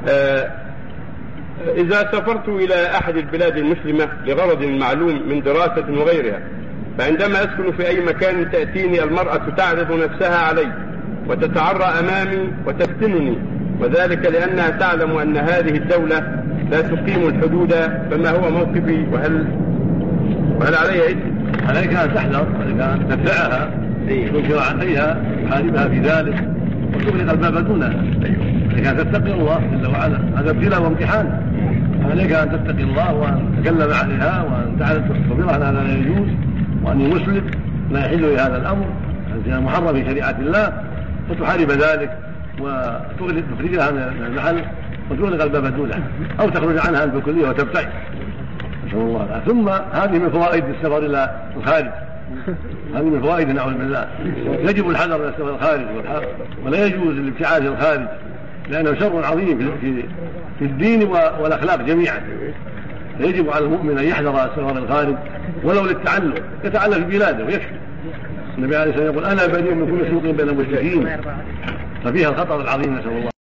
إذا سافرت إلى أحد البلاد المسلمة لغرض معلوم من دراسة وغيرها، فعندما أسكن في أي مكان تأتيني المرأة تعرض نفسها علي وتتعرى أمامي وتفتنني، وذلك لأنها تعلم أن هذه الدولة لا تقيم الحدود، فما هو موقفي وهل علي إثم؟ عليك أن تحذر، عليك أن تدفعها تنكر عليها تحاربها في ذلك وتغلق الباب دونها. عليك أن تتقي الله جل وعلا، هذا ابتلاء وامتحان. عليك أن تتقي الله وأن تتكلم عليها وأن تعرف تخبرها أن هذا لا يجوز وأن مسلم لا يحل لهذا الأمر، هذا محرم في شريعة الله، وتحارب ذلك وتخرجها من المحل وتغلق الباب دونها أو تخرج عنها بالكلية وتبتعد، نسأل الله العافية. ثم هذه من فوائد السفر إلى الخارج، هذه من فوائد نعوذ بالله. يجب الحذر من السفر الخارج ولا يجوز الابتعاد إلى الخارج، لأنه شر عظيم في الدين والأخلاق جميعا. يجب على المؤمن أن يحذر السفر الخارج ولو للتعلم، يتعلم في بلاده ويكفي. النبي عليه الصلاة والسلام يقول: أنا بريء من كل سوق بين المشركين، ففيها الخطر العظيم، نسأل الله.